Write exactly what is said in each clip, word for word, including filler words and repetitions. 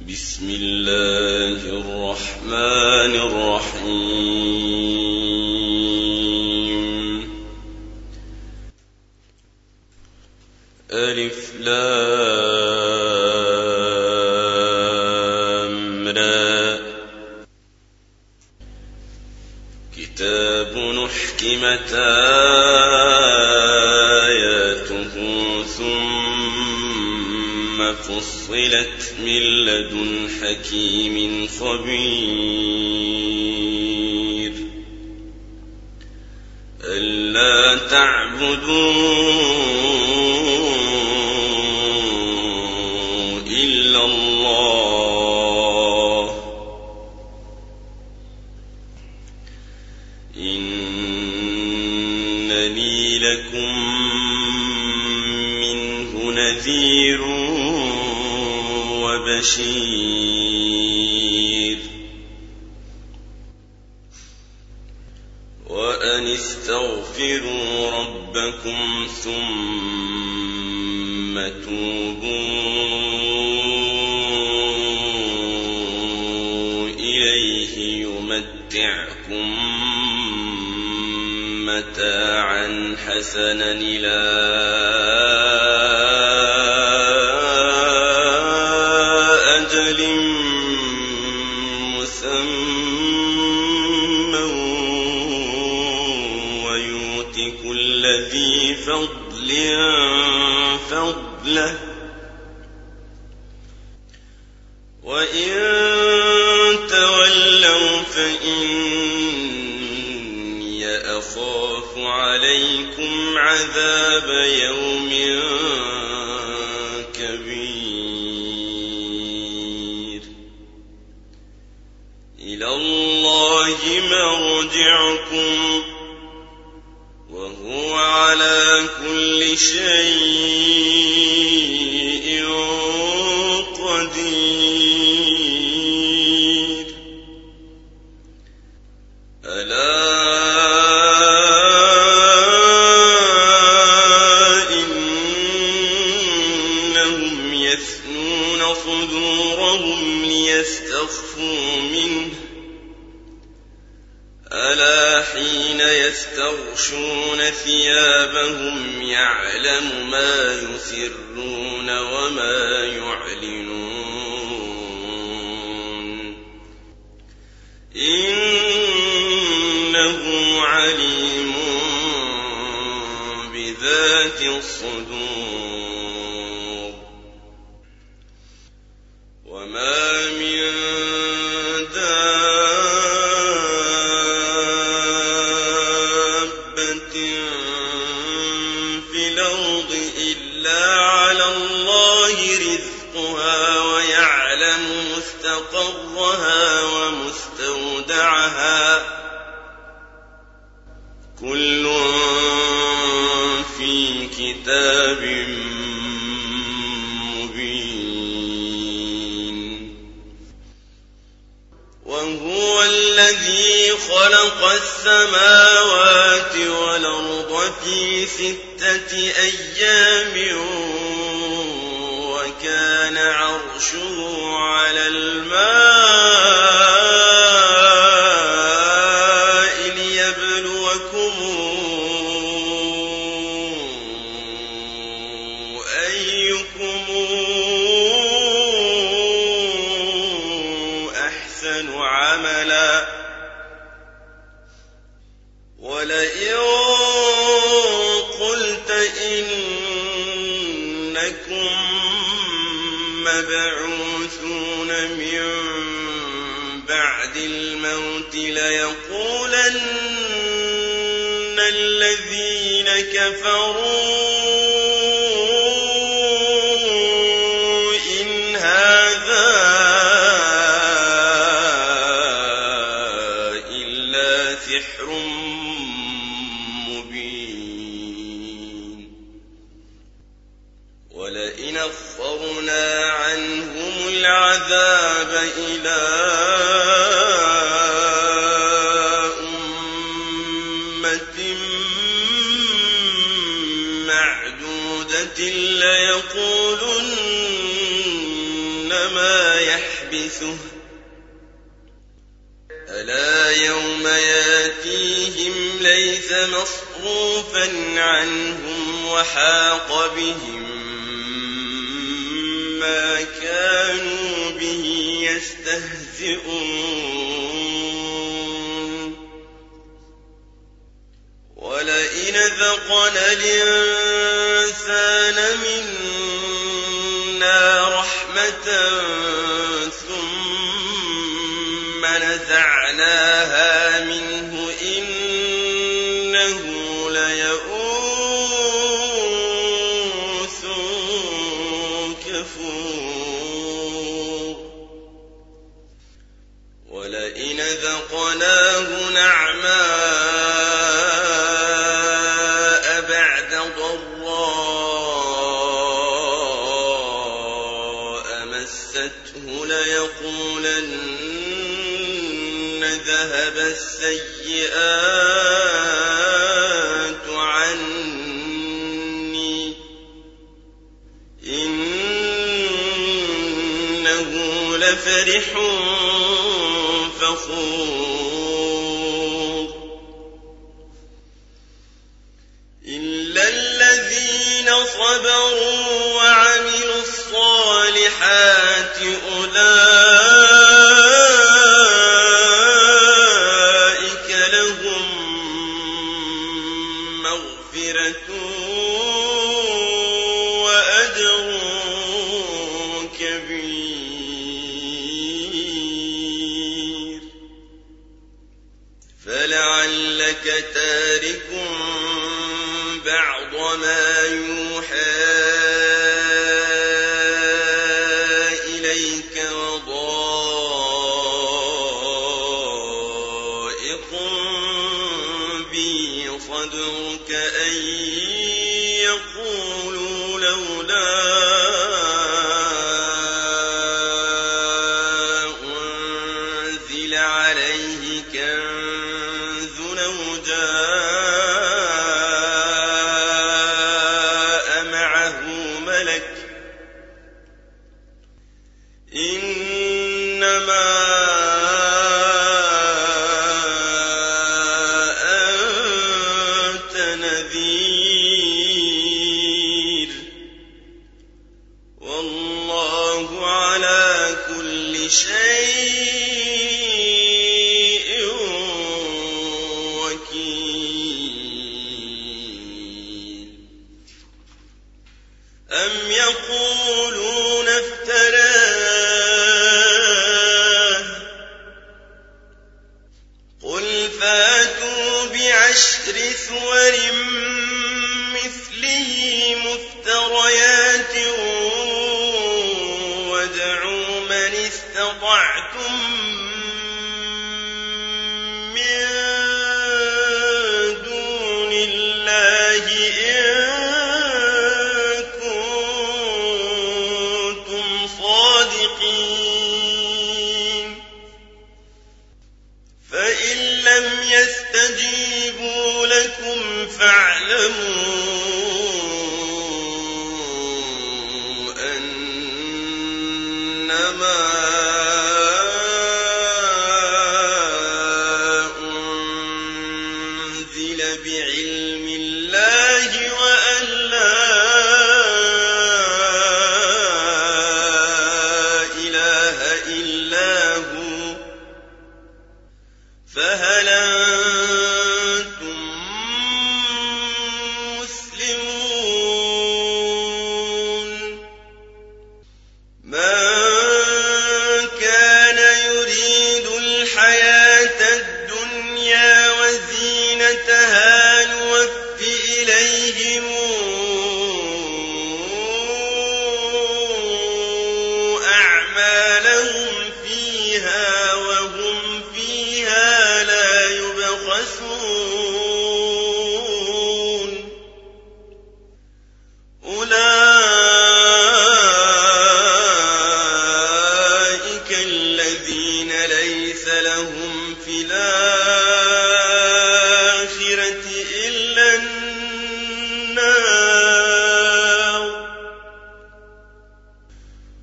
بسم الله الرحمن الرحيم. ألف لام را. كتاب أحكمت آياته ثم فصلت من لدن حكيم خبير. ألا تعبدوا إلا الله إنني لكم منه نذير وبشير. وأن استغفروا ربكم ثم توبوا إليه يمتعكم متاعا حسنا إلى أجل مسمى ويؤت كل ذي فضل فضله. وإن تولوا فإني أخاف عليكم عذاب يوم كبير. إلى الله مرجعكم وهو على كل شيء قدير. ألا إنهم يثنون صدورهم ليستخفوا منه ألا حين يستغشون ثيابهم يعلم ما يسرون وما يعلنون إنه عليم بذات الصدور. وما من مستقرها ومستودعها كل في كتاب مبين. وهو الذي خلق السماوات والأرض في ستة أيام وكان عرشه على الماء ليبلوكم أيكم أحسن عملا. ولئن قلت إنكم مبعوثون من بعد الموت ليقولن الذين كفروا إن هذا إلا سحر مبين. ولئن أخرنا عنهم العذاب إلى أمة معدودة ليقولن ما يحبسه ألا يوم ياتيهم ليس مصروفا عنهم وحاق بهم ما كانوا به يستهزئون ولئن ذقنا الإنسان منا رحمة ثم نزعناها منه إنه ليئوس كفور ولئن ذقناه نعماء بعد ضراء مسته ليقولن ذهب السيئات عني إنه لفرح فخور إلا الذين صبروا وعملوا الصالحات أولئك لهم مغفرة وأجر كبير فلعلك تارك بعض ما يوحى إليك وضائق به صدرك أن يقولوا لولا أنزل عليه كنز أو جاء معه ملك إنما أنت نذير والله على كل شيء وكيل أم يقولون افتراه قل فاتوا بعشر سور مثله مفتريات وادعوا من استطعتم من دون الله إن كنتم صادقين فإن لم يستجيبوا لكم فاعلموا أنما أنزل بعلم الله وأن لا إله إلا هو فهل أنتم مسلمون من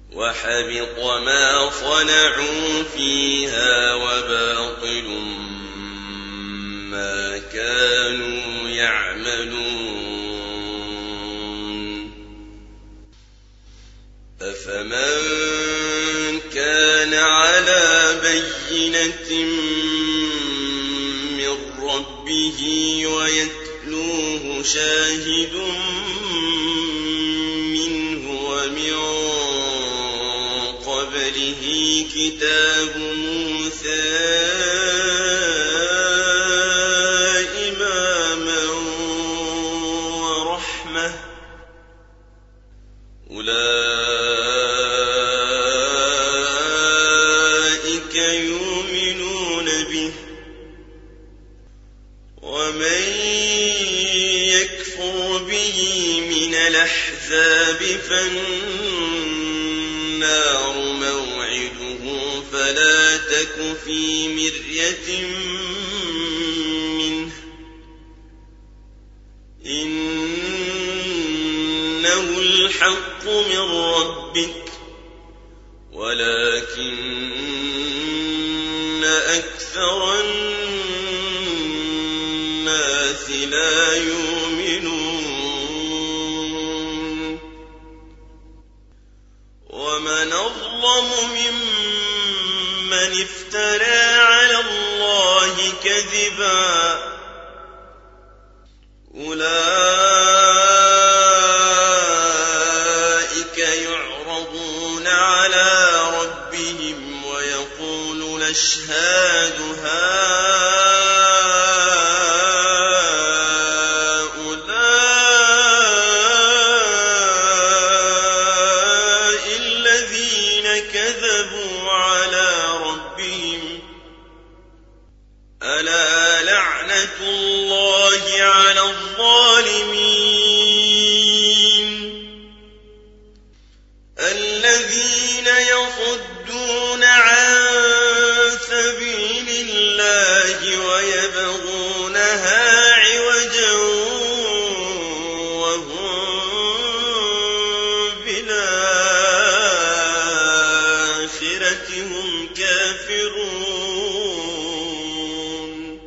وحبط ما صنعوا فيها وباطل ما كانوا يعملون. أفمن كان على بينة من ربه ويتلوه شاهد منه ومن قبله كتاب موسى إماما ورحمة أولئك يؤمنون به. ومن يكفر به من الأحزاب فالنار موعده فلا تك في مرية منه إنه الحق من ربك ولكن أكثر الناس لا يؤمنون. ومن أظلم ممن افترى على الله كذبا أولئك يعرضون على ربهم ويقول الأشهاد هؤلاء الذين كذبوا على ربهم ألا لعنة الله على الظالمين الذين يصدون عن سبيل الله ويبغونها عوجا وهم بالآخرة هم كافرون.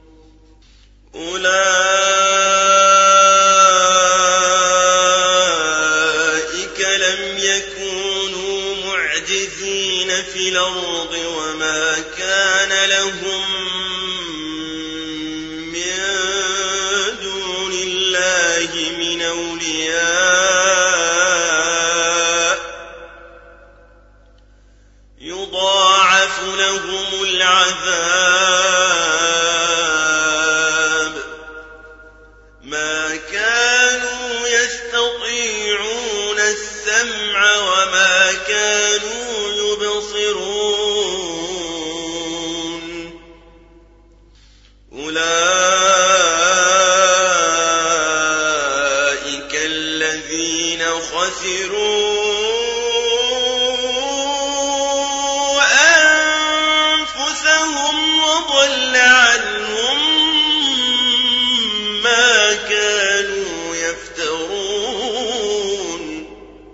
أولئك لم يكونوا معجزين في الأرض وما كان لهم من دون الله من أولياء يضاعف لهم العذاب ما كانوا يستطيعون السمع وما كانوا يبصرون. أولئك الذين خسروا أنفسهم وضل عنهم ما كانوا يفترون.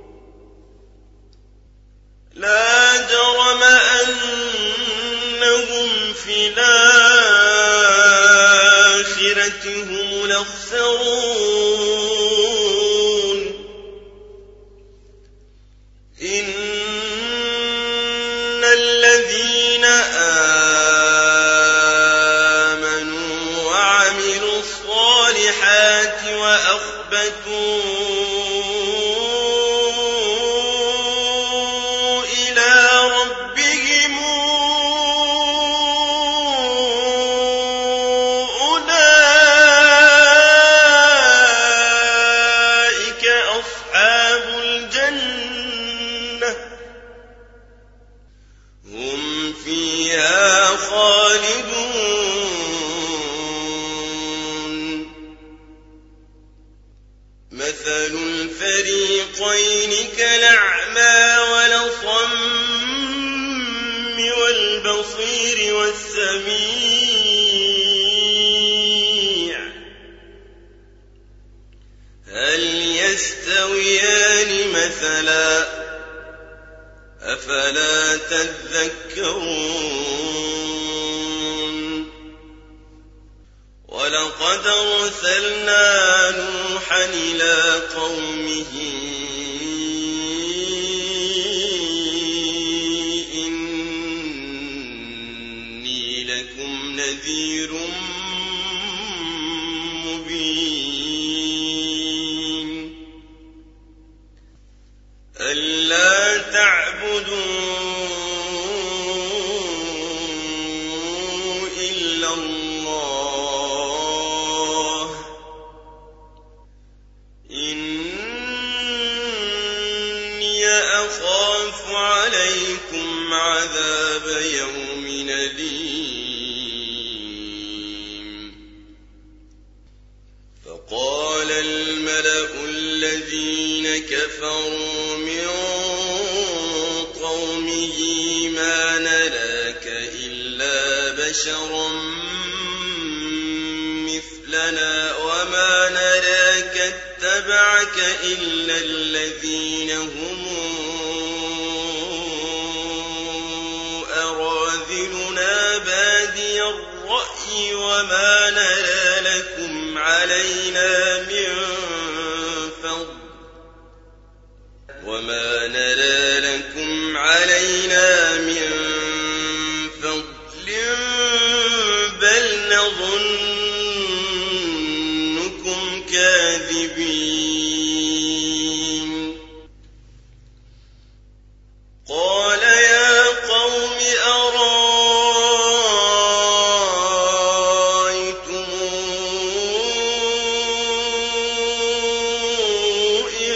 لا جرم أنهم في الآخرة هم الأخسرون. إن الذين آمنوا وعملوا الصالحات وأخبتوا إلى ربهم أولئك أصحاب الجنة هم فيها خالدون. مثل الفريقين كالأعمى والأصم والبصير والسميع هل يستويان مثلا أفلا تذكرون ولقد أرسلنا نوحا إلى قومه إني لكم نذير مبين ألا تعبدوا إلا الله إني أخاف عليكم عذاب يوم أليم فقال الملأ الذين كفروا من قومه ما نراك إلا بشرا مثلنا وما نراك اتبعك إلا الذين هم أراذلنا بادي الرأي وما نرى لكم علينا من فضل وما نرى لكم علينا من فضل بل نظنكم كاذبين قال يا قوم أرأيتم إن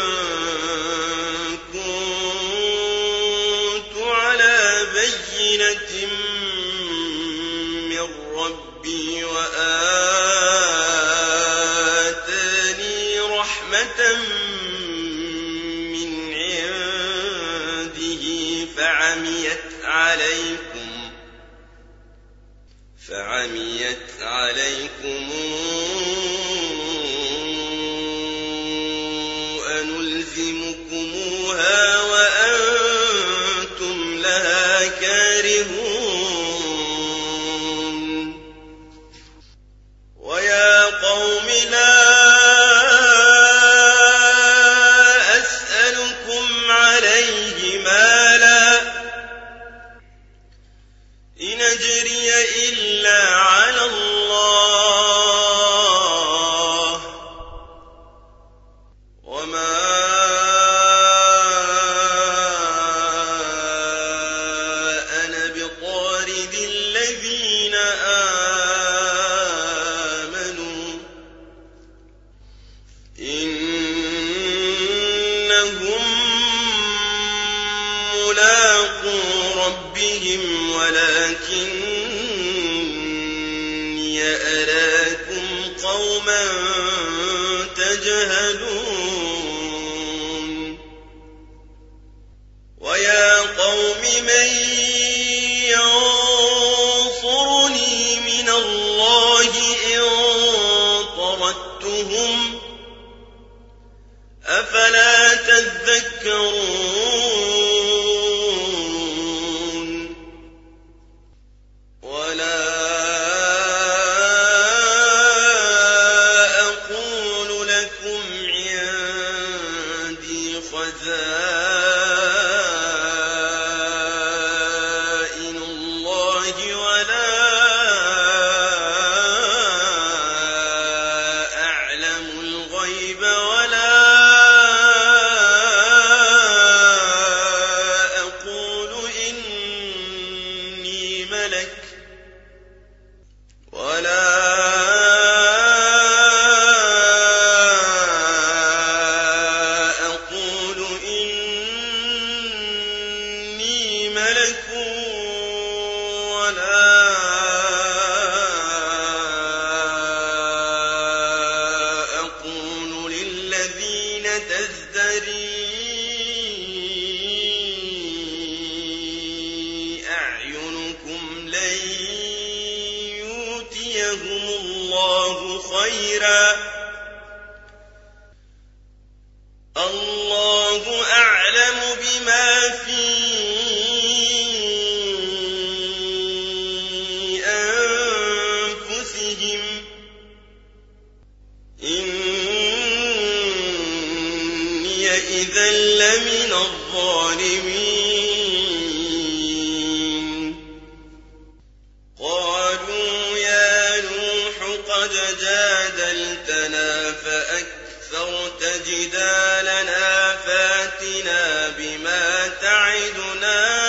كنت على بينة من ربي وآتاني رحمة من عنده فعميت عليكم فعميت عليكم أنلزمكموها وأنتم لها كارهون ويا قوم لا أسألكم عليه مالا إن أجري إلا على الله وما أنا بطارد الذين آمنوا إنهم ملاقو ربهم ولكني أراكم قوما تجهلون ويا قوم من ينصرني من الله إن طردتهم أفلا تذكرون ولا أقول لكم عندي خزائن الله ولا أعلم الغيب ولا أقول إني ملك ولا أقول إني ملك ولا أقول للذين تزدري أعينكم لن يؤتيهم الله خيرا الله أعلم بما في الظالمين قالوا يا نوح قد جادلتنا فأكثرت جدالنا فاتنا بما تعدنا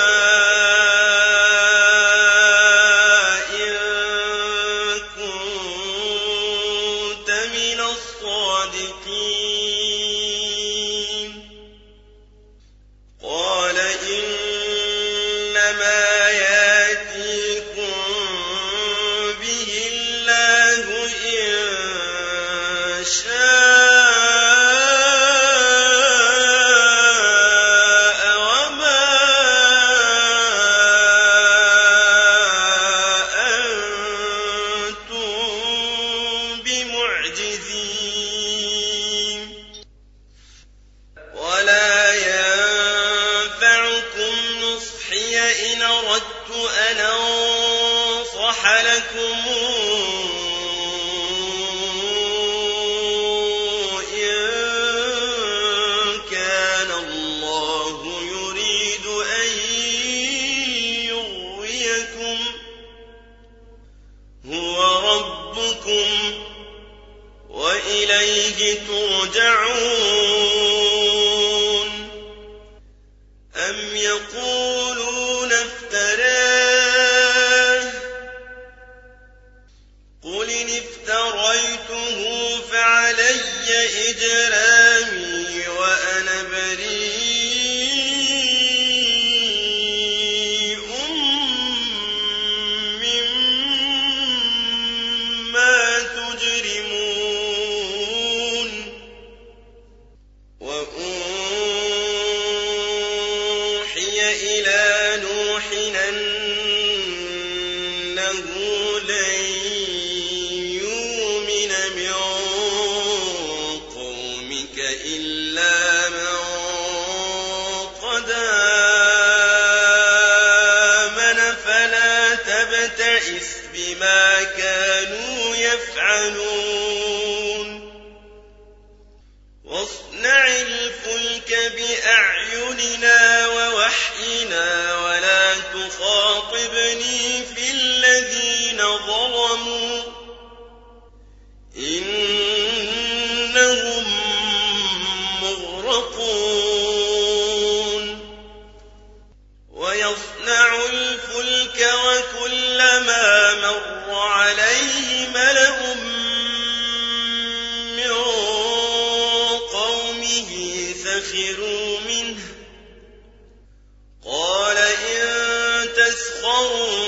وإليه ترجعون أم يقولون افتراه قل إن افتريته فعلي إجرامي وأنا بريء مما تجرمون وأوحي إلى نوح أنه لن يؤمن من قومك إلا من قد آمن فلا تبتئس بما كانوا يفعلون واصنع الفلك بأعيننا ووحينا ولا تخاطبني في الذين ظلموا إنهم مغرقون ويصنع الفلك وكلما مر عليه ملأ من قومه سخروا منه قال إن تسخروا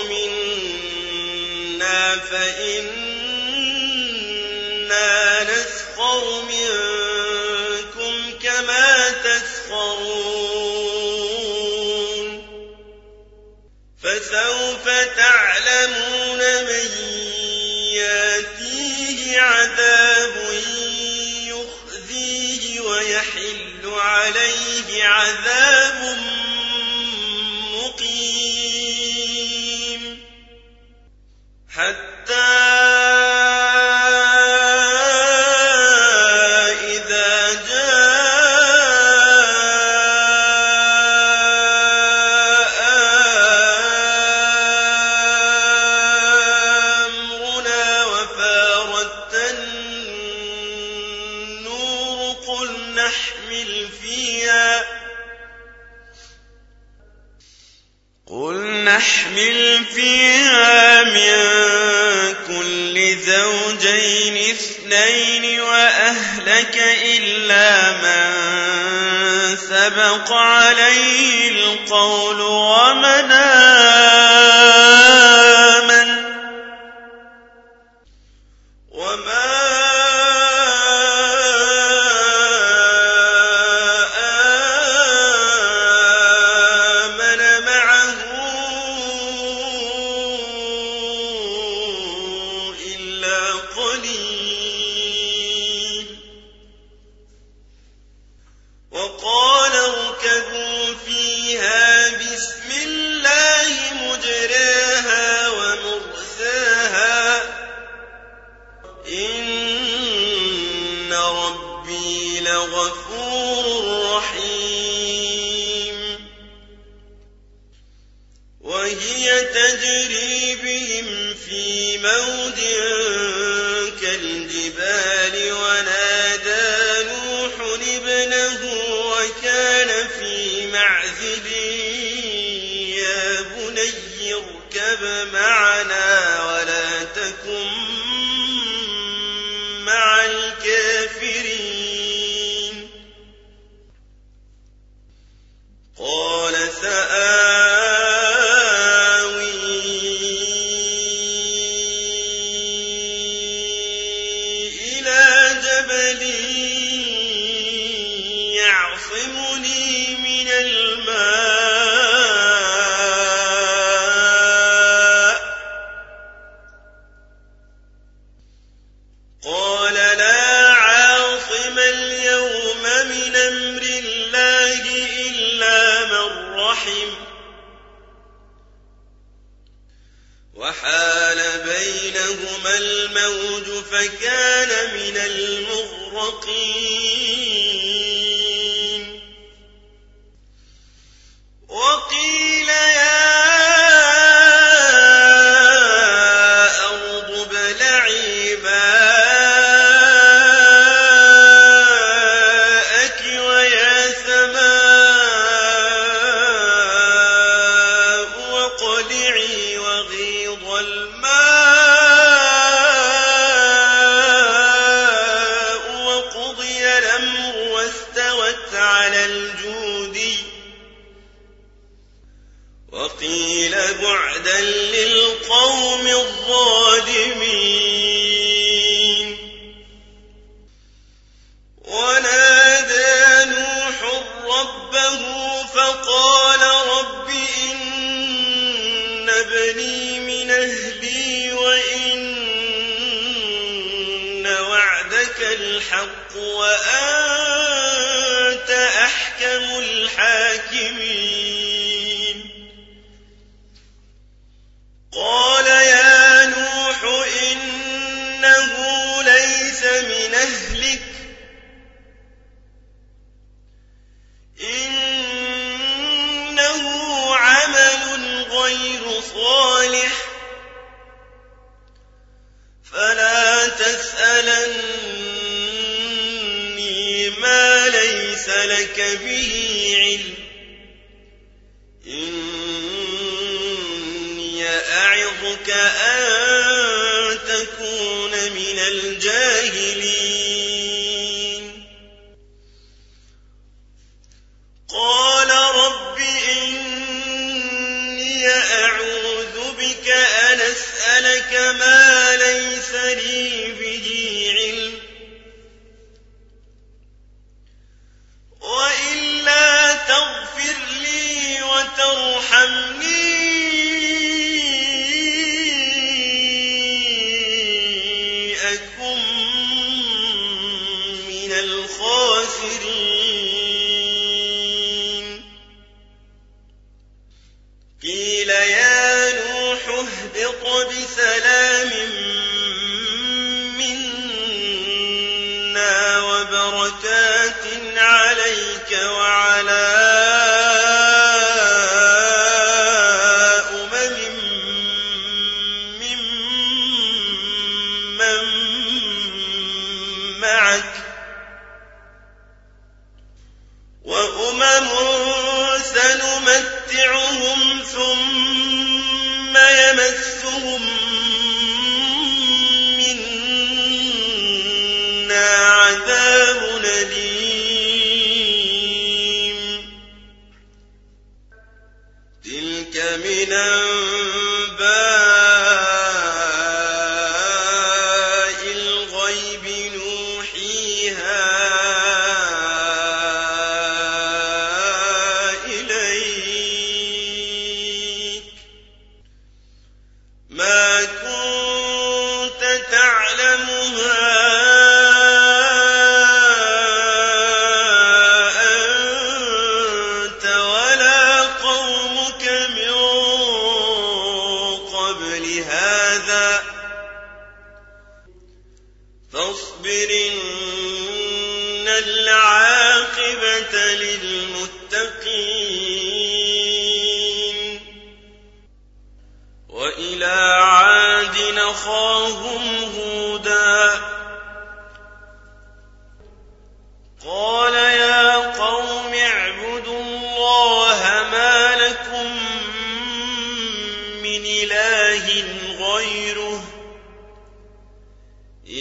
منا فإنا نسخر منكم كما تسخرون فسوف تعلمون من ياتيه عذاب يخزيه ويحل عليه عذاب مقيم حتى إذا جاء أمرنا وفارت النور قل نحمل فيها قل نحمل فيها من كل زوجين اثنين وأهلك إلا من سبق عليه القول ومن آمن وما وقال اركبوا فيها بسم الله مجريها تجري بهم في موج كالجبال ونادى نوح ابنه وكان في معزل يا بني اركب معنا ولا تكن مع الكافرين قال سآوي إلى جبل يعصمني من الماء قال لا عاصم اليوم من أمر الله إلا من رحم وحال بينهما الموج فكان من المغرقين وقيل يا أرض ابلعي ماءك ويا سماء واقلعي وغيض الماء وقضي الأمر واستوت على الجودي وقيل بعدا للقوم الظالمين ونادى نوح ربه فقال رب إن ابني من أهلي وإن وعدك الحق وأنت أحكم الحاكمين قال يا نوح إنه ليس من أهلك إنه عمل غير صالح فلا تسألني ما ليس لك به علم إني أعظك أن تكون من الجاهلين قال رب إني أعوذ بك أن أسألك ما ليس لي به علم وإلا تغفر لي وترحمني أكن من الخاسرين قيل يا نوح اهبط بسلام منا وبركات عليك وعلى أمم ممن معك وأمم سنمتعهم ثم يمسهم منا عذاب أليم تلك من أنباء الغيب نوحيها إليك ما كنت تعلمها أنت ولا قومك من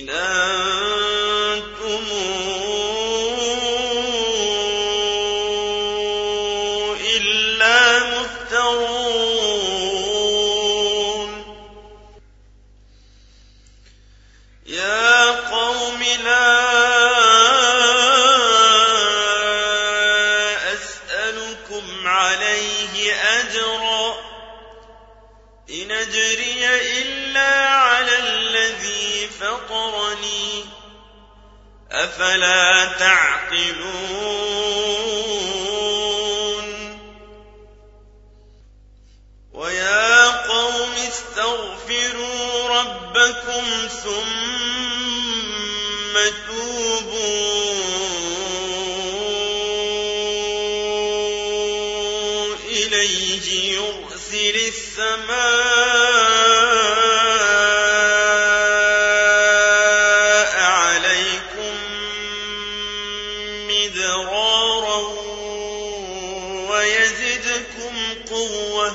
إن أنتم إلا مفترون يا قوم لا أسألكم عليه أجرا إن أجري إلا على الذي فطرني أفلا تعقلون ويا قوم استغفروا ربكم ثم توبوا إليه يرسل السماء عليكم مدرارا ويزدكم قوة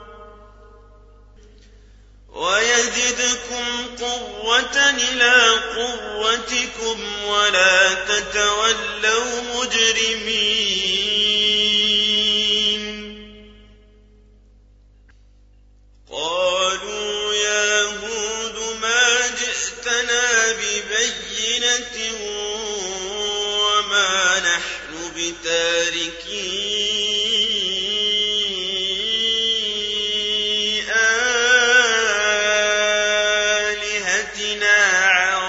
ويزدكم قوة إلى قوتكم ولا تتولوا مجرمين قالوا يا هود ما جئتنا ببينة وما نحن بتاركي آلهتنا عن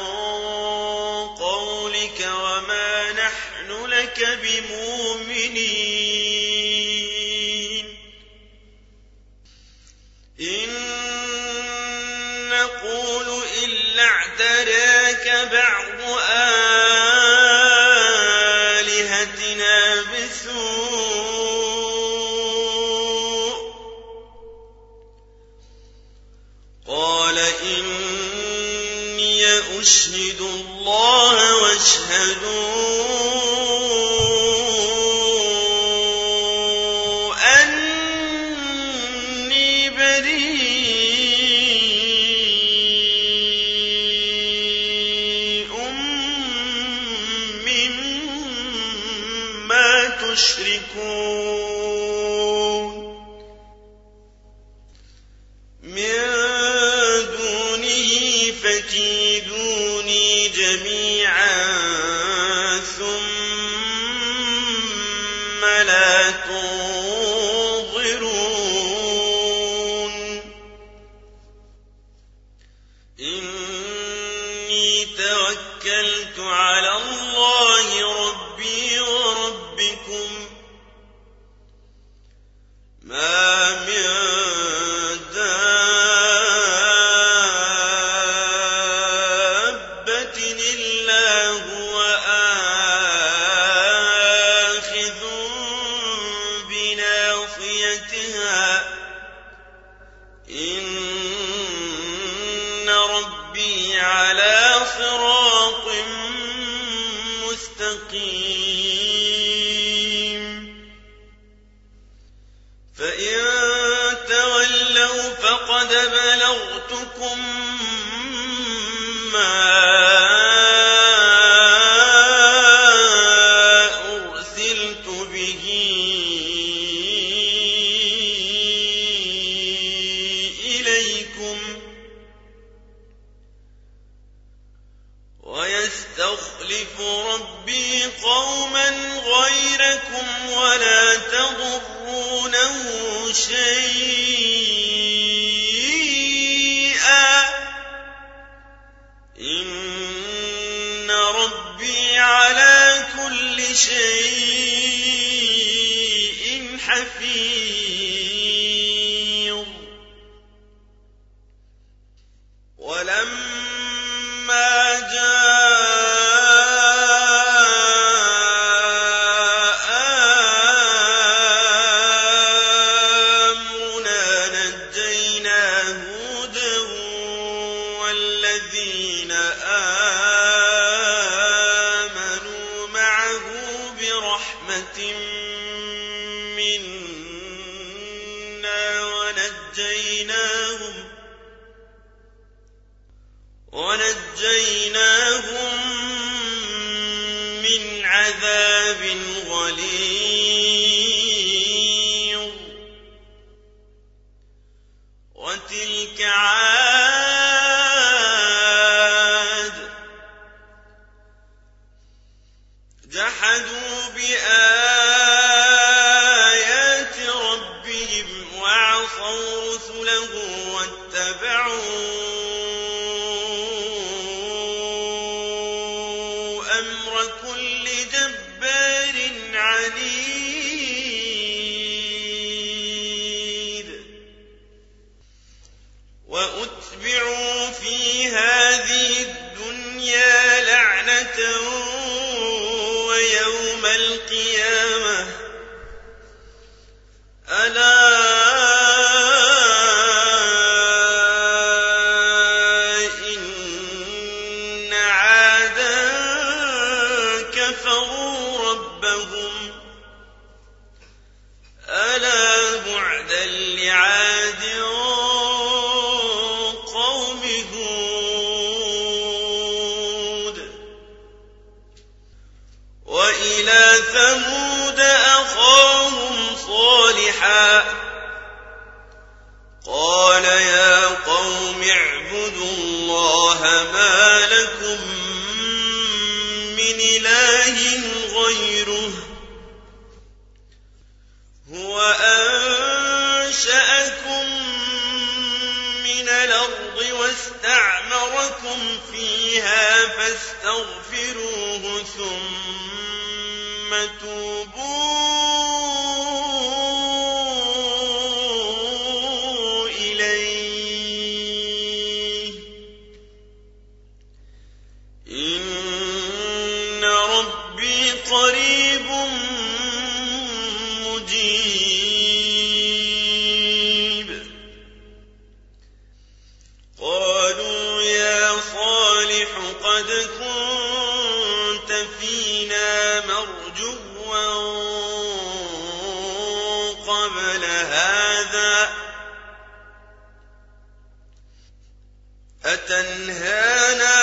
قولك وما نحن لك بمؤمنين إن نقول إلا اعتراك بعض آلهتنا بسوء قال إني أشهد الله واشهدوا أني بريء مما تشركون من دونه فكيدوني جميعا ثم لا تنظرون إني توكلت على الله ربي وربكم ما من دابة إلا هو آخذ بناصيتها إن ربي على صراط مستقيم فإن تولوا فقد بلغتكم ما أرسلت به إليكم ويستخلف ربي قوما غيركم ولا تضرونه شيئا إن ربي على كل شيء حفيظ ولما جاء أمرنا نجينا هودا والذين آمنوا معه برحمة منا ونجيناهم ونجيناهم ونجيناهم من عذاب غليظ وتلك عاد جحدوا بآيات ربهم وعصوا رسله واتبعوا أمر كل جبار عنيد وأتبعوا في هذه الدنيا لعنة ويوم القيامة ألا إن عادا كفروا ربهم ألا بعدا لعاد قوم هود وإلى ثمود أخاهم صالحا قال يا قوم اعبدوا الله ما لكم من إله غيره هو أنشأكم من الأرض واستعمركم فيها فاستغفروه ثم توبوا إليه إن ربي قريب مجيب قالوا يا صالح قد كنت فينا مرجوا قبل هذا أتنهانا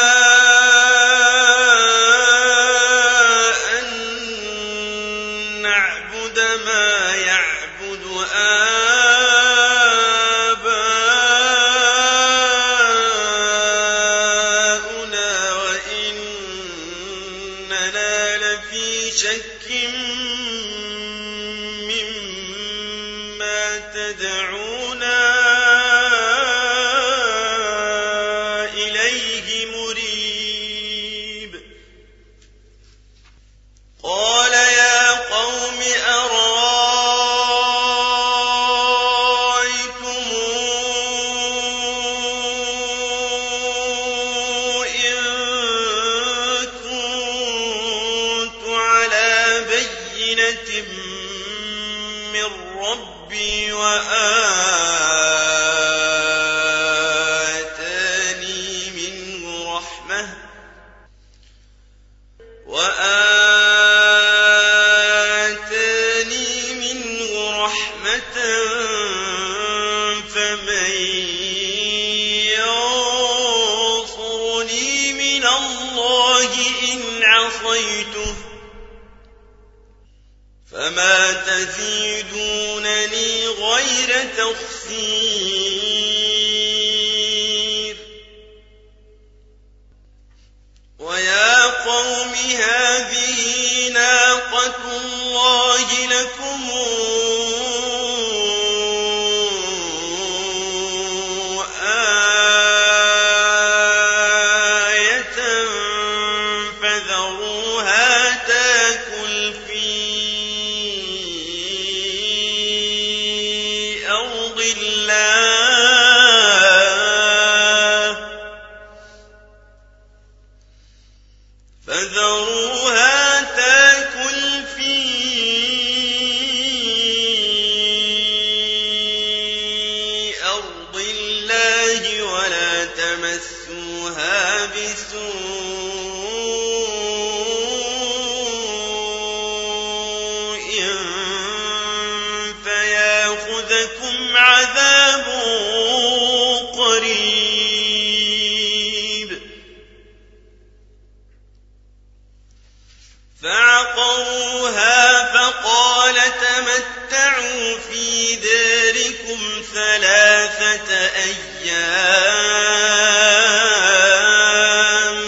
أن نعبد ما يعبد آباؤنا وإننا لفي شك مما تدعونا إليه مريب قال يا قوم أرأيتم إن كنت على بينة من ربي وآتاني منه رحمة وآتاني منه رحمة فمن ينصرني من الله إن عصيته فما تزيدونني غير تخسير ويا قوم هذه ناقة الله لكم آية فذروها تاكل في أرض الله فذروها تاكل في أرض الله ولا تمسوها بسوء فياخذكم عذاب قريب داركم ثلاثة أيام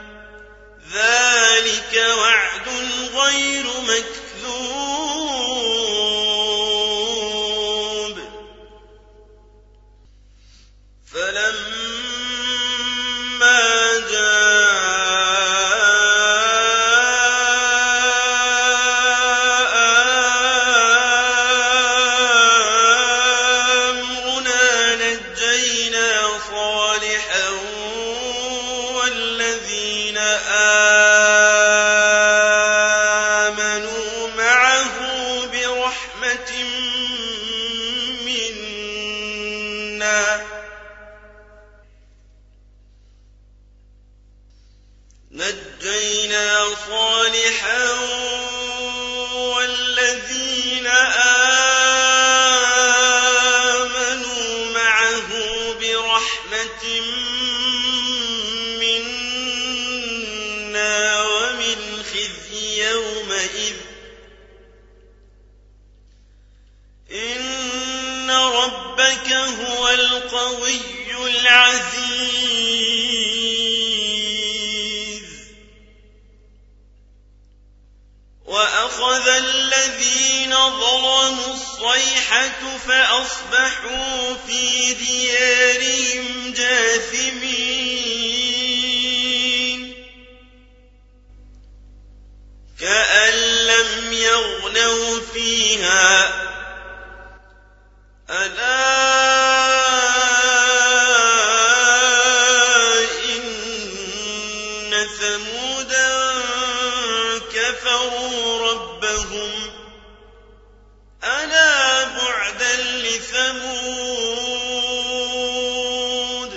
ذلك وعد غير مكذوب فلما جاء أمرنا نجينا صالحا والذين آمنوا معه برحمة منا نجينا صالحا والذين آمنوا معه برحمة منا ومن خزي يومئذ إن ربك هو القوي العزيز وأخذ الذين ظلموا الصيحة فأصبحوا في ديارهم جاثمين كأن لم يغنوا فيها ألا إن ثمودا كفروا ربهم ألا بعدا لثمود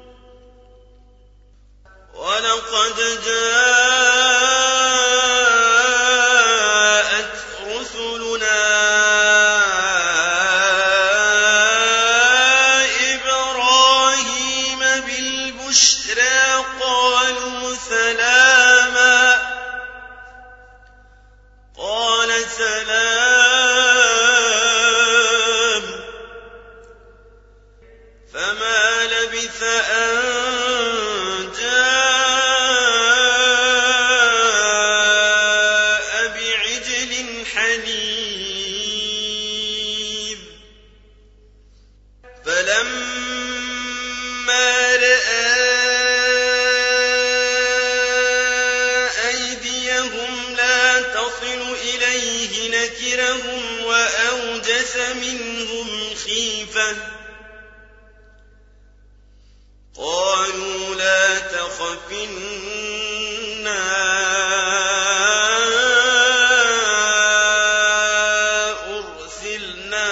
ولقد جاءت رسلنا إبراهيم بالبشرى قالوا سلاما قال سلام فما لبث أن جاء بعجل حنيذ فلما رأى أيديهم لا تصل إليه نكرهم وأوجس منهم خيفة قالوا لا تخف إنا أرسلنا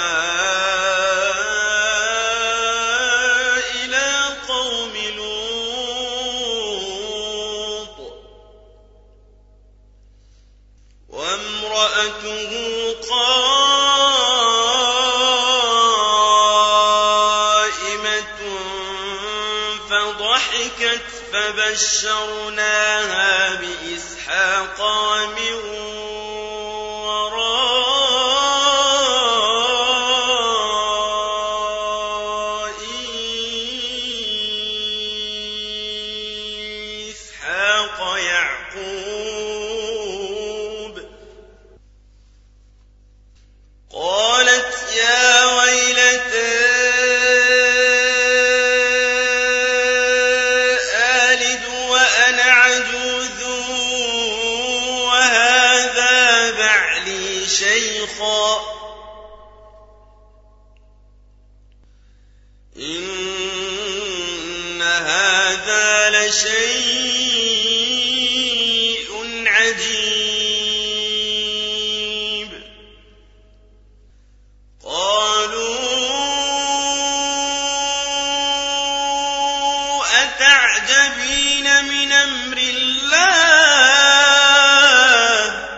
إلى قوم لوط وامرأته قائمة فضحكت فبشرناها بإسحاق ومن وراء إسحاق يعقوب قالت يا ويلتى آلد وأنا عجوز وهذا بعلي شيخا إن هذا لشيء عجيب قالوا أتعجبين من أمر الله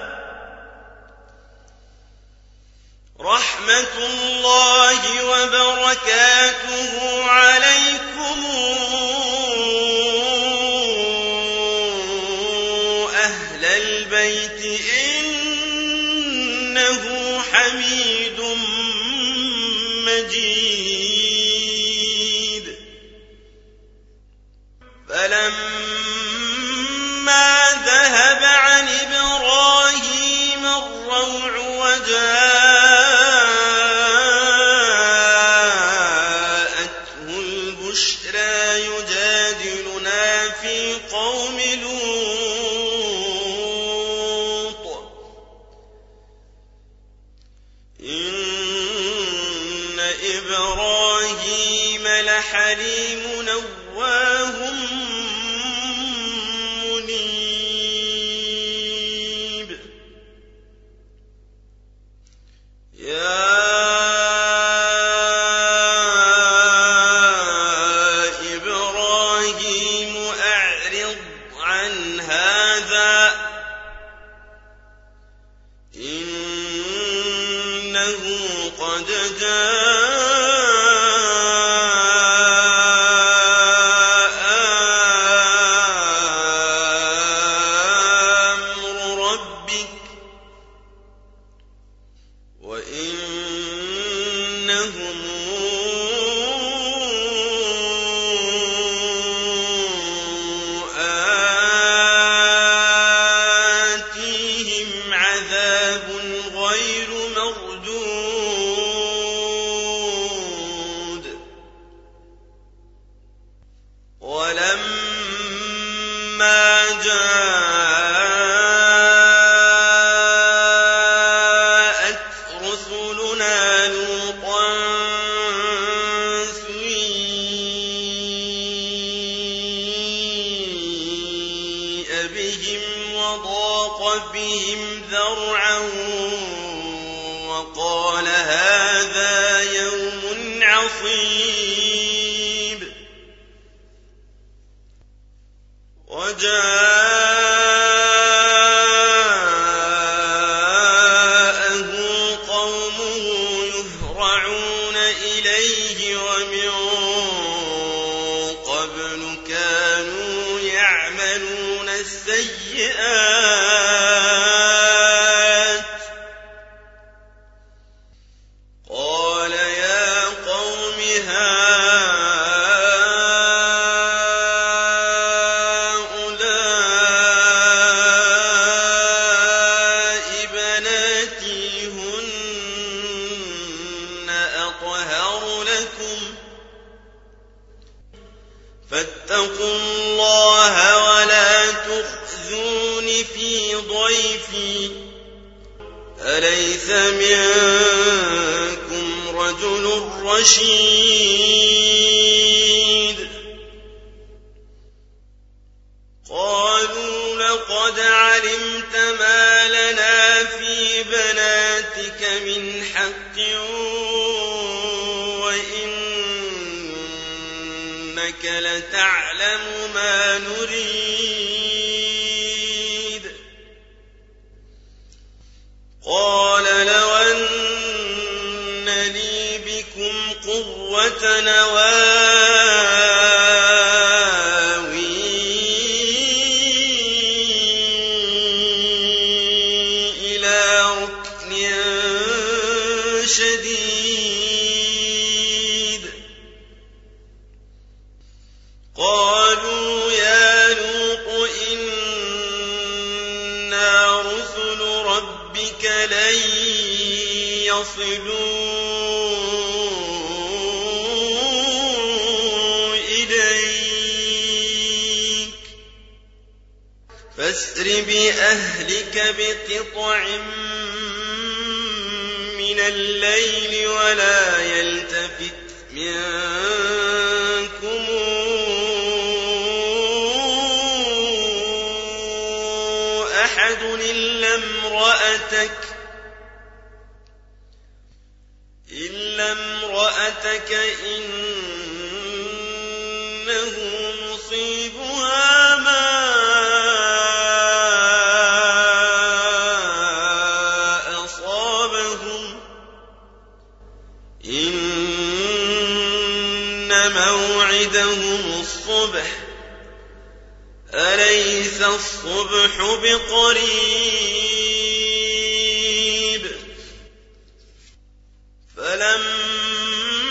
رحمة الله وبركاته عليكم أهل البيت إنه حميد مجيد فلما ذهب عن إبراهيم الروع وجاءته البشرى يجادلنا في قوم لوط إن إبراهيم لحليم أواه منيب يا إبراهيم أعرض عن هذا إنه قد جاء أمر ربك وإنهم آتيهم عذاب غير مردود ولما جاءت رسلنا لوطا سيء بهم وضاق بهم ذرعا وقال هذا يوم عصيب وجاءه قومه يهرعون إليه ومن قبل كانوا يعملون السيئات قال يا قوم هؤلاء بناتي هن أطهر لكم فاتقوا الله ولا تخزون في ضيفي أليس منكم رجل رشيد قالوا لقد علمت ما لنا في بناتك من حق وإنك لتعلم ما نريد قال لو أن لي بكم قوة نواوي إلى ركن شديد قالوا يا لوط إنا رسل ربك لن يصلوا إليك فاسر بأهلك بقطع من الليل ولا يلتفت منكم أحد إلا امرأتك إلا امرأتك إنه مصيبها ما أصابهم إن موعدهم الصبح أليس الصبح بقريب فلما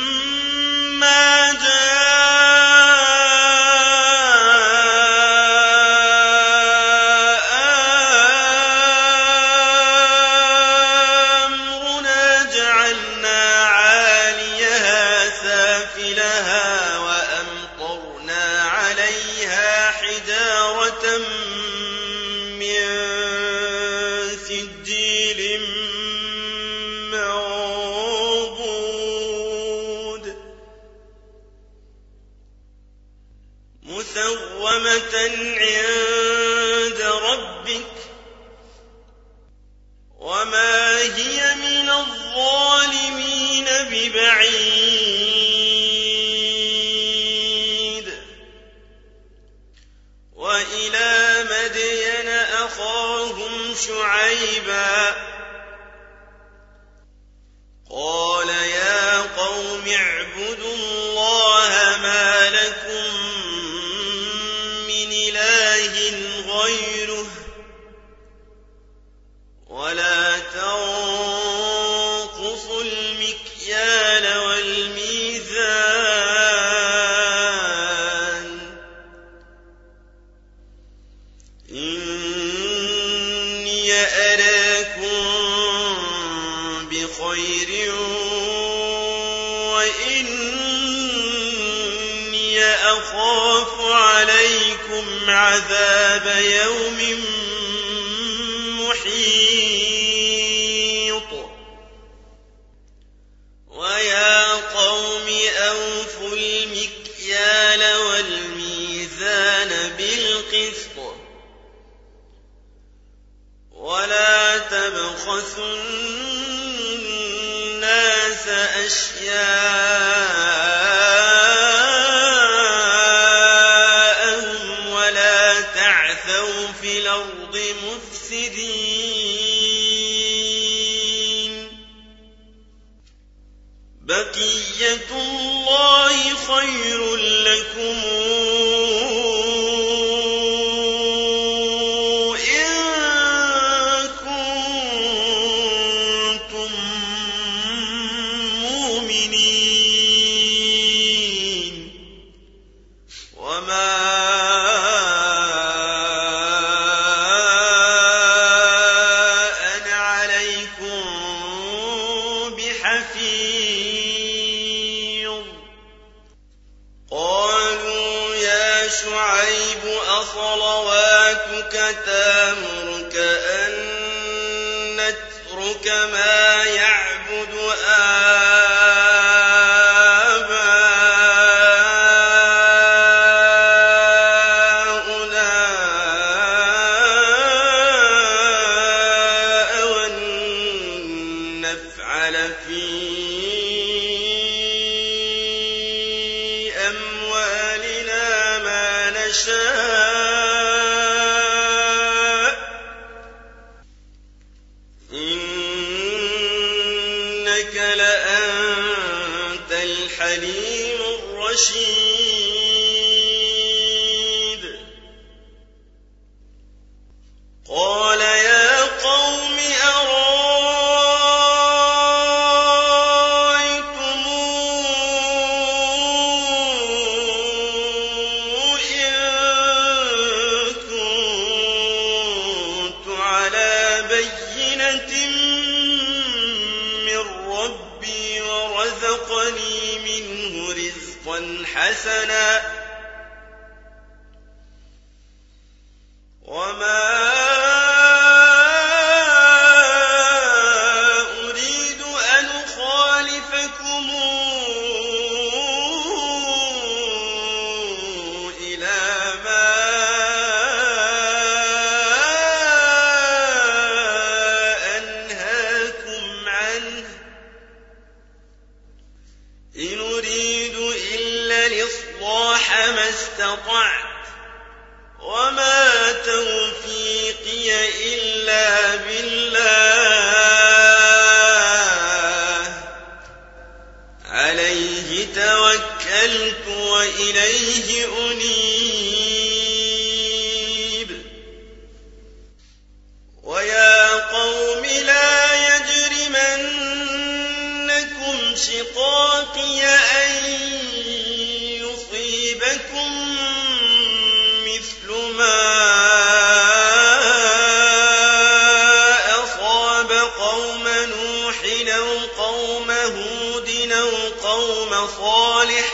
ببعيد وإلى مدين أخاهم شعيبا قال يا قوم اعبدوا الله ما لكم من إله غيره ولا تنقصوا المكيال والميزان إني أراكم بخير وإني أخاف عليكم عذاب يوم محيط ويا قوم أوفوا المكيال والميزان بالقسط ولا تبخسوا الناس أشياءهم ولا تعثوا في الأرض مفسدين بقية الله خير لكم تأمرك أن نترك ما يعبد آباؤنا وأن نفعل في أموالنا ما نشاء الحليم الرشيد قال يا قوم أرأيتم إن كنت على بينة من ربي ورزقني منه رزقا حسنا وما أريد أن أخالفكم إلى ما أنهاكم عنه إن أريد إلا الإصلاح ما استطعت وما توفيقي إلا بالله عليه توكلت وإليه أنيب ويا قوم لا يجرمنكم شقاقي أن يصيبكم مثل ما أصاب قوم نوح أو قوم هود أو قوم صالح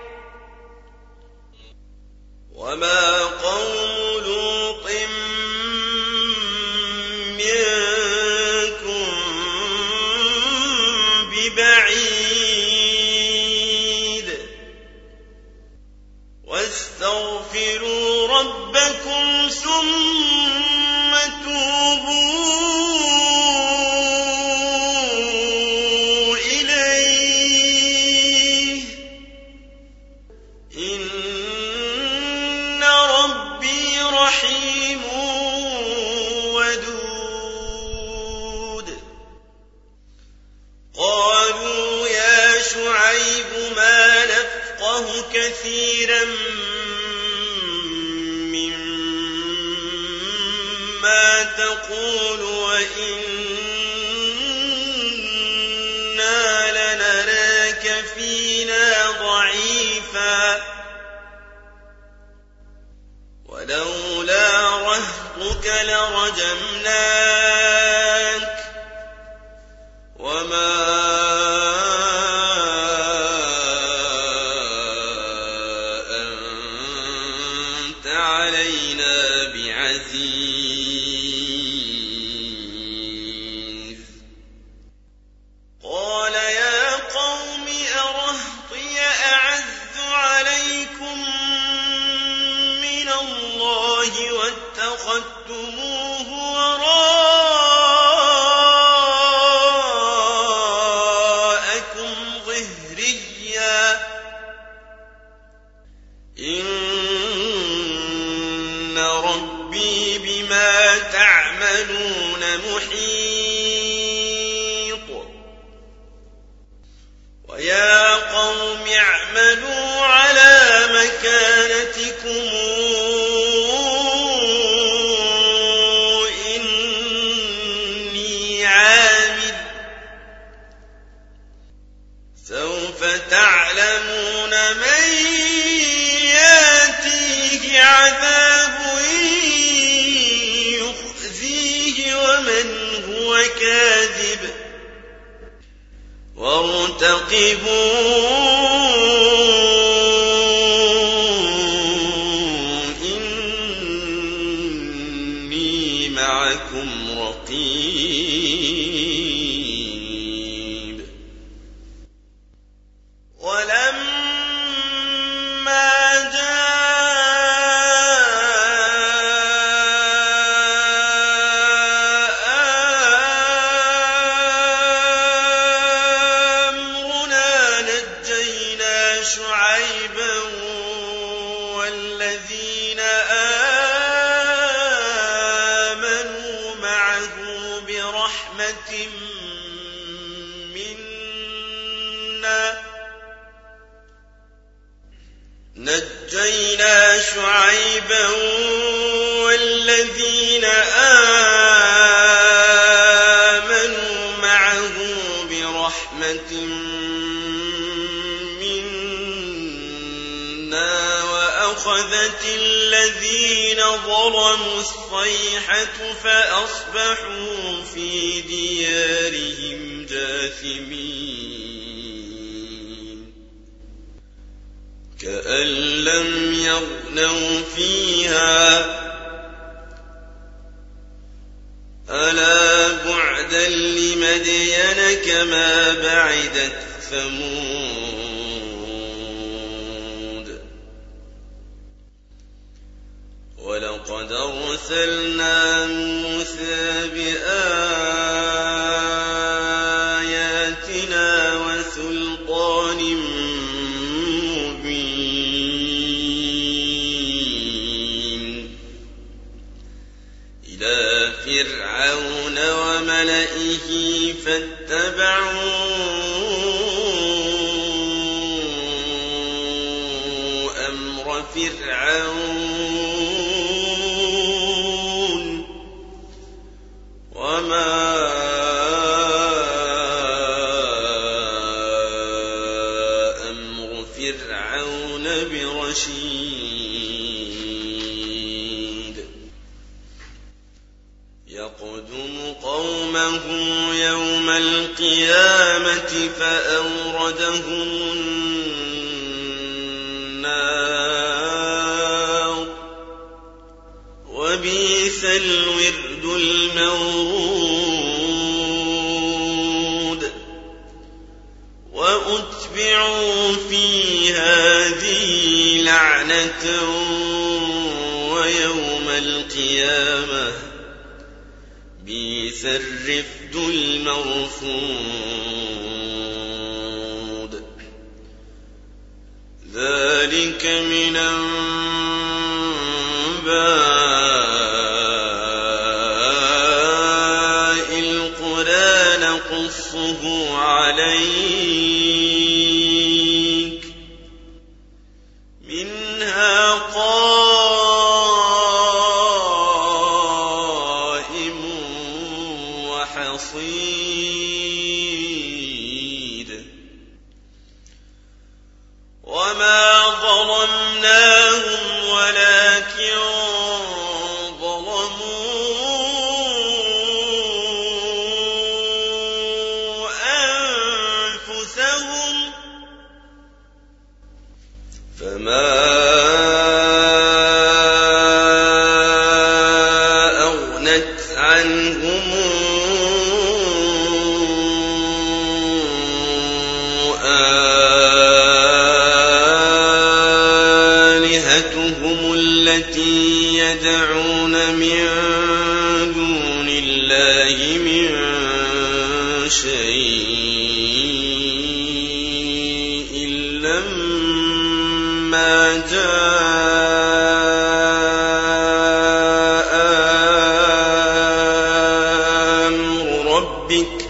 وما قوم لوط منكم ببعيد واستغفروا ربكم ثم توبوا إليه الله كثيرا مما تقول وإنا لنراك فينا ضعيفا ولولا رهطك لرجمناك وما أنت علينا بعزيز قال يا قوم أرهطي أعز عليكم من الله واتخذتموه وراءكم ظهريا إن ربي بما تعملون محيط ويا قوم اعملوا على مكانتكم إني عامل سوف تعلمون من ياتيه عذاب يخزيه ومن هو كاذب وارتقبوا إني معكم رقيب ولما جاء أمرنا نجينا شعيبا والذين آمنوا معه برحمة منا نجينا شعيبا والذين آمنوا معه برحمة منا وأخذت الذين ظلموا الصيحة فأصبحوا في ديارهم جاثمين كأن لم يغنوا فيها ألا بعدا لمدين كما بعدت ثمود ولقد أرسلنا موسى بآياتنا وسلطان إلى فرعون وملئه فاتبعوا أمر فرعون وما أمر فرعون برشيد يقدم قومه يوم القيامة فأوردهم النار وبئس الورد المورود وأتبعوا في هذه لعنة ويوم القيامة بئس الرفد المرفود ذلك من أنباء القرى نقصه عليك فما أغنت عنهم آلهتهم التي يدعون من دون الله من شيء لما جاء أمر ربك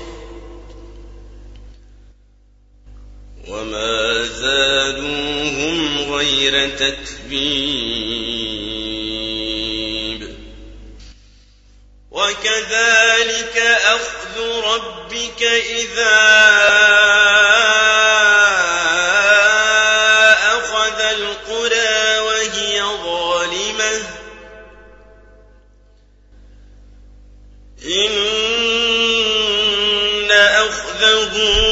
وما زادوهم غير تتبيب وكذلك أخذ ربك إذا أخذ القرى وهي ظالمة إن أخذه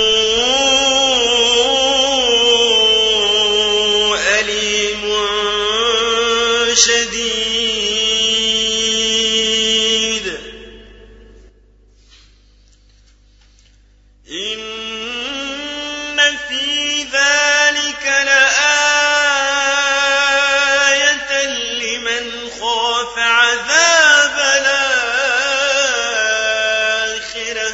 أليم شديد إن في ذلك لآية لمن خاف عذاب الآخرة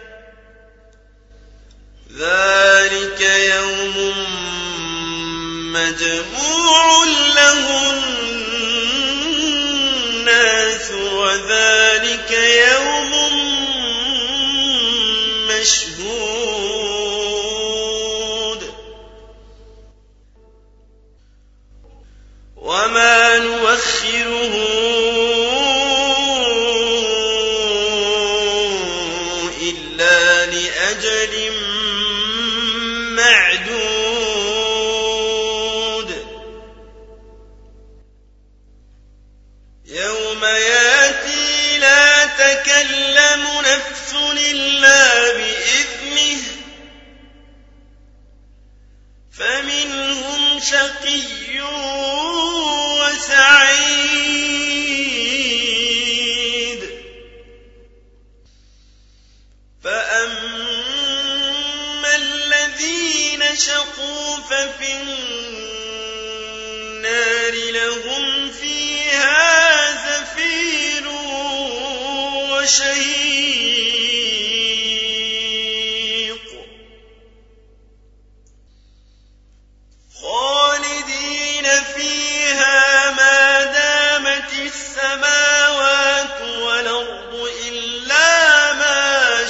ذلك يوم مجموع له الناس وذلك يوم مشهود وما نؤخره إلا لأجل معدود يوم ياتي لا تكلم نفس إلا بإذنه فمنهم شقي وسعيد فأما الذين شقوا ففي النار لهم فيها زفير وشهيق خالدين فيها ما دامت السماوات والأرض إلا ما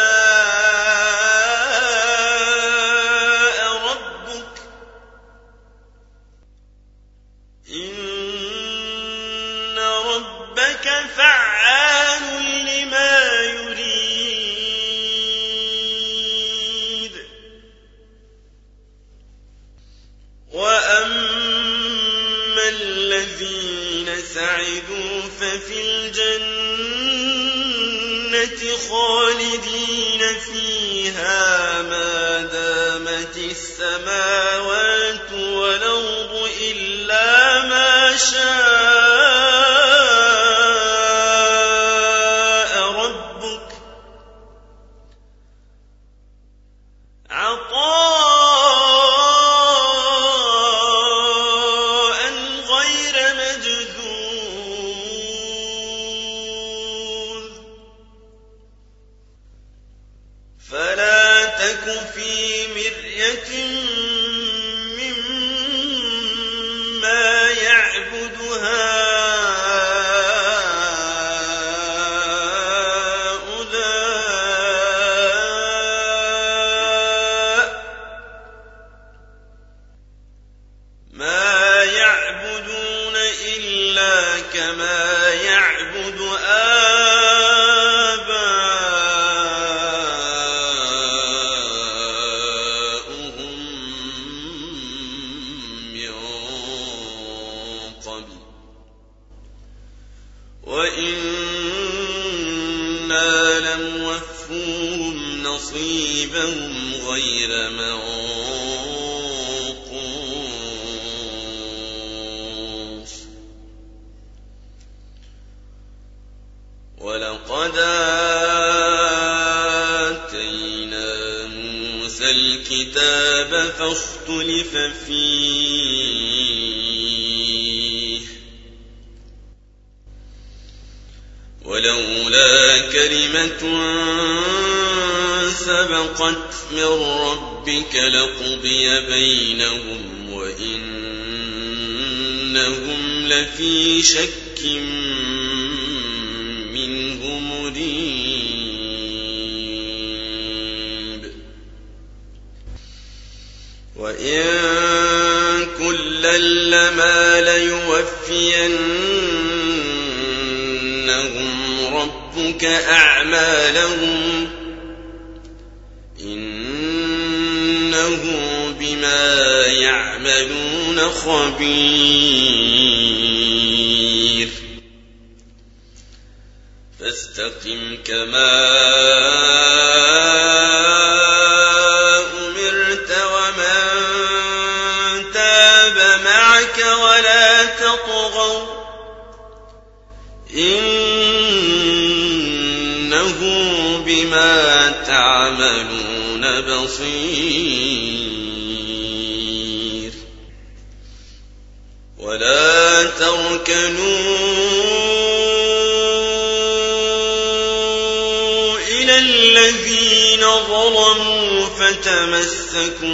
شاء ربك إن ربك فعال لما يريد وأما الذين سعدوا ففي الجنة خالدين فيها ما دامت السماوات والأرض إلا ما شاء ربك عطاء غير مجذوذ فلا تك في مرية مما يعبد هؤلاء ما يعبدون إلا كما يعبد آباؤهم من قبل وإنا لموفوهم نصيبهم غير منقوص ولقد آتينا موسى الكتاب فاختلف فيه ولولا كلمة سبقت من ربك لقضي بينهم وإنهم لفي شك منه مريب وإن كلا لما ليوفينهم ربك أعمالهم إنه بما يعملون خبير فاستقم كما أمرت ومن تاب معك ولا تطغوا إنه بما تعملون بصير ولا تركنوا إلى الذين ظلموا فتمسكوا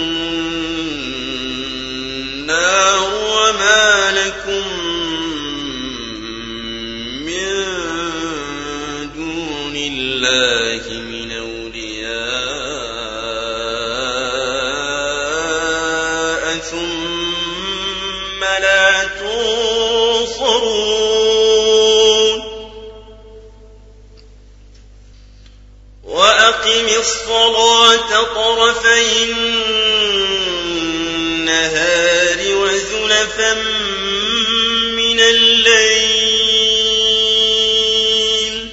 النار وما لكم من دون الله من أولياء ثم لا تنصرون وأقم الصلاة طرفي النهار وزلفا من الليل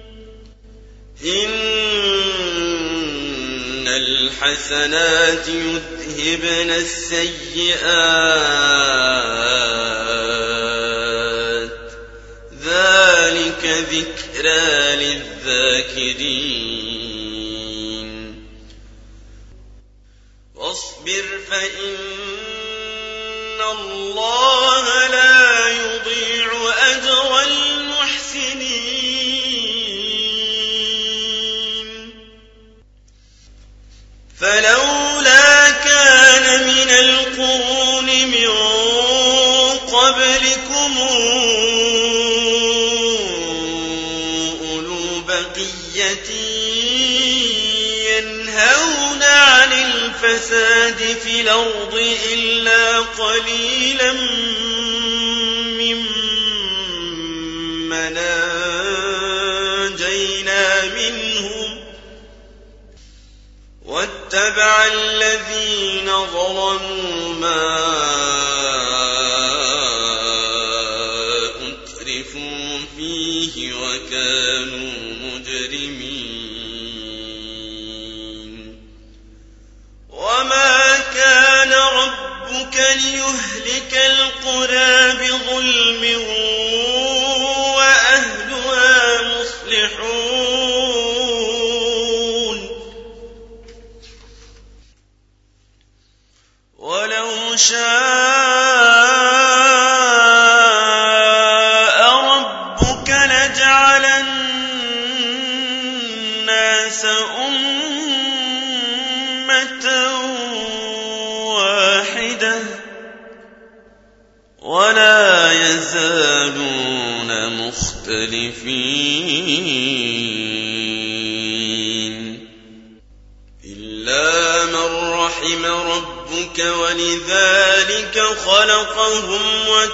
إن الحسنات يذهبن السيئات ذلك ذكرى للذاكرين واصبر فإن الله لا يضيع أجر المحسنين فلولا كان من القرون من قبلكم أولو بقية ينهون عن الفساد في الأرض إلا قليلا ممن أنجينا منهم واتبع الذين ظلموا ما أترفوا فيه وكانوا مجرمين وما كان ربك ليهلك القرى بظلم وأهلها مصلحون ولو شاء ربك لجعل الناس أمة واحدة ولا يزالون مختلفين إلا من رحم ربك ولذلك خلقهم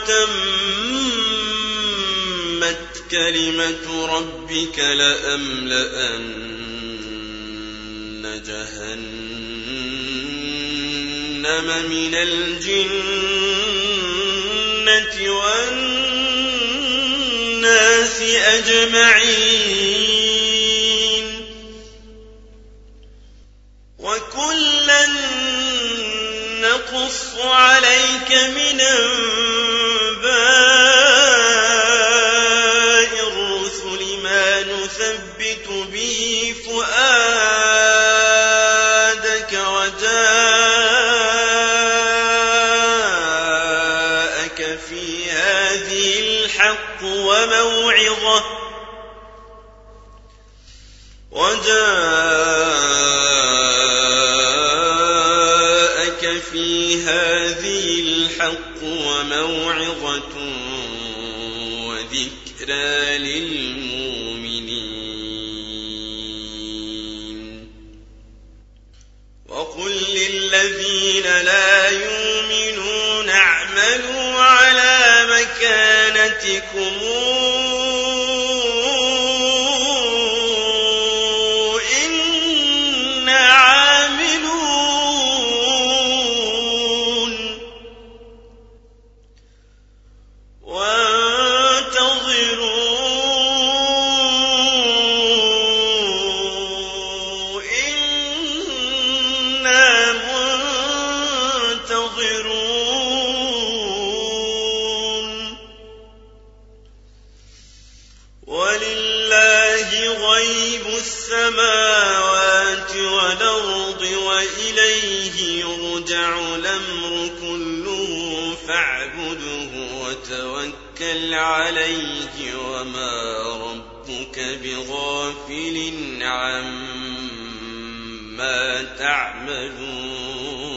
وتمت كلمة ربك لأملأن جهنم من الجنة والناس أجمعين وكلا نقص عليك من أنباء الرسل ما نثبت وموعظة وجاءك في هذه الحق وموعظة وذكرى للمؤمنين وقل للذين لا يؤمنون اعملوا على مكانتكم إنا عاملون وانتظروا إنا منتظرون ولله غيب السماوات والأرض وإليه يرجع الأمر كله فاعبده وتوكل عليه وما ربك بغافل عما تعملون